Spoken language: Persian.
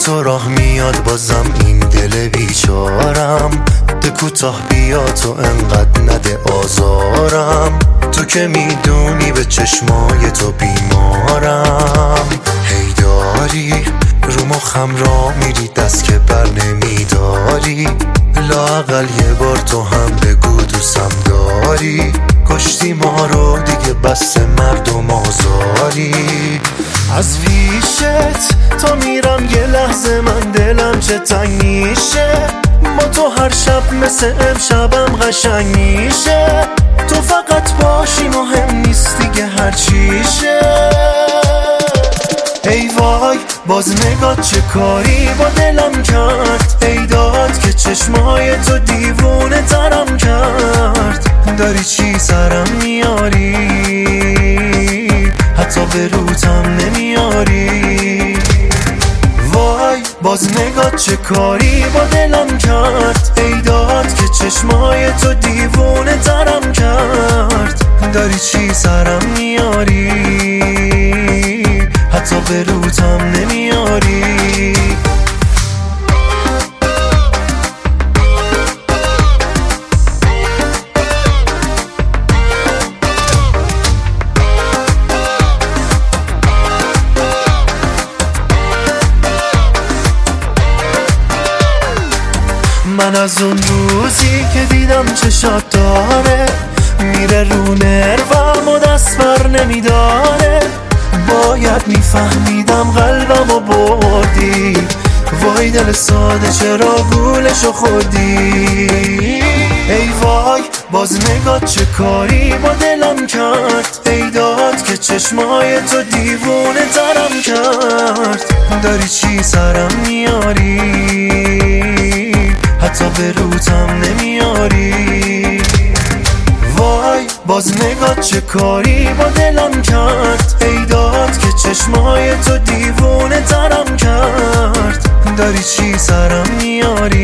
تو راه میاد بازم این دل بیچارم، ده کوتاه بیا تو انقدر نده آزارم، تو که میدونی به چشمای تو بیمارم. هی داری رو مخم را میری دست که بر نمیداری، لااقل یه بار تو هم بگو دوستم داری، کشتی ما رو دیگه بس مردم آزاری. از پیشت تا میرم یه لحظه من دلم چه تنگ میشه، با تو هر شب مثل امشبم قشنگ میشه، تو فقط باشی مهم نیست دیگه هر چیشه. ای وای باز نگاه چه کاری با دلم کرد، ای داد که چشمای تو دیوونه ترم کرد، داری چی سرم میاری حتی به روتم نمیاری. وای باز نگاه چه کاری با دلم کرد، ای داد که چشمای تو دیوونه ترم کرد، داری چی سرم میاری حتی به روتم نمیاری. من از اون روزی که دیدم چشات داره، میره رو نروم و دست بر نمیداره، باید میفهمیدم قلبمو بردی، وای دل ساده چرا گولشو خوردی. ای وای باز نگاه چه کاری با دلم کرد، ای داد که چشمای تو دیوونه ترم کرد، داری چی سرم میاری حتی به روتم نمیاری. وای باز نگاه چه کاری با دلم کرد، ای داد که چشمای تو دیوونه ترم کرد، داری چی سرم میاری